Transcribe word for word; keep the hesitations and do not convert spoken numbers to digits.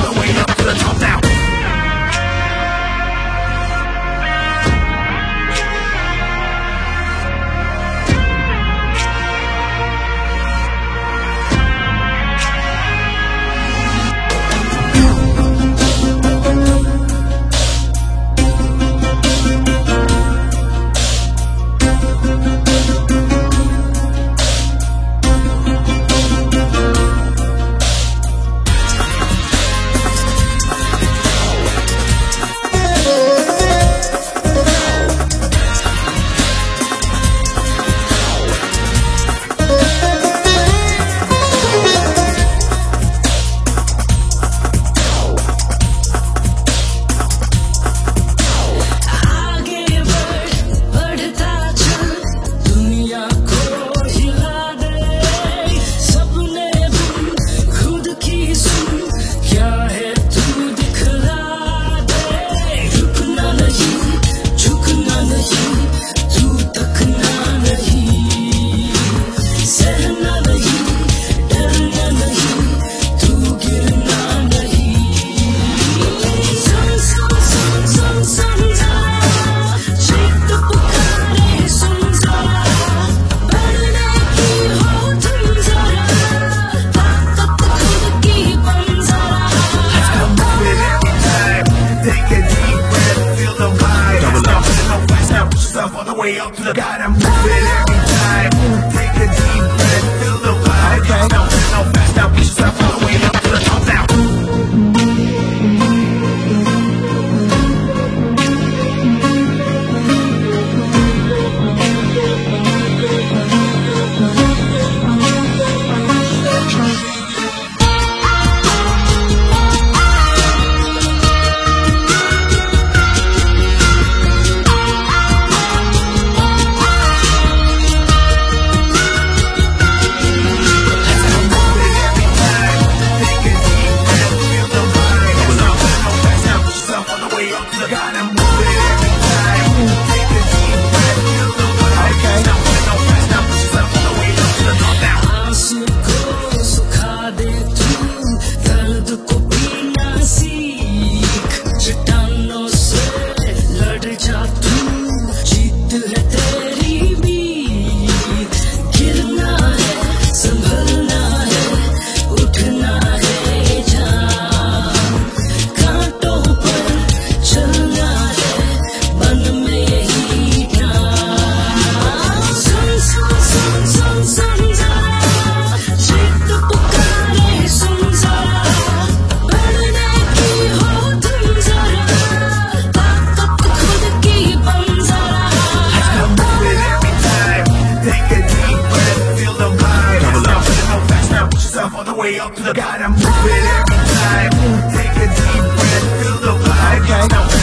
all the way up to the top now. All the way up to the God, I'm moving every time. Take a deep breath, feel the vibe. Okay. Now, now, fast, now, push yourself all the way up to the top now. All the way up to the God, I'm moving every time. Take a deep breath, feel the vibe. Okay. Now,